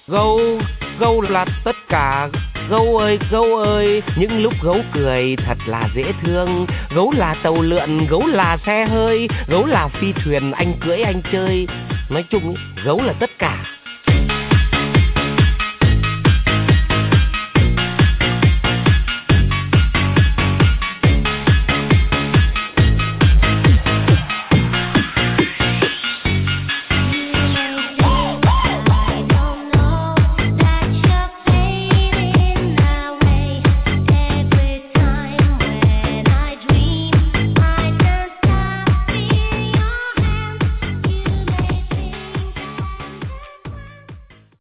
Gấu, gấu là tất cả. Gấu ơi, những lúc gấu cười thật là dễ thương. Gấu là tàu lượn, gấu là xe hơi, gấu là phi thuyền anh cưỡi anh chơi. Nói chung, gấu là tất cả.